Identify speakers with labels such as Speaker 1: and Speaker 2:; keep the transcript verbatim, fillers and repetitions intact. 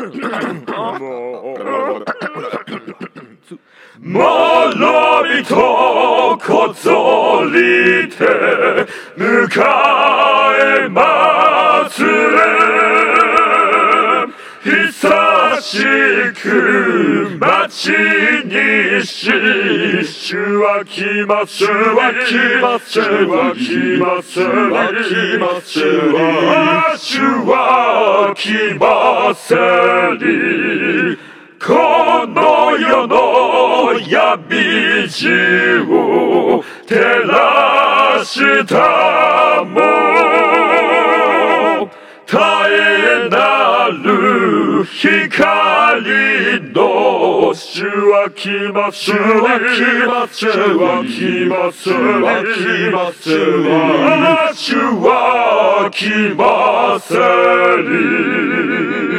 Speaker 1: 学びとこぞりて迎えます久しく待ちにし主は来ます主は来ます主は来ます主は来ます主は来ますりこの世の闇地を照らしたも絶えなる光の主は来ます主は来ます主は来ます主は来ます主は来ます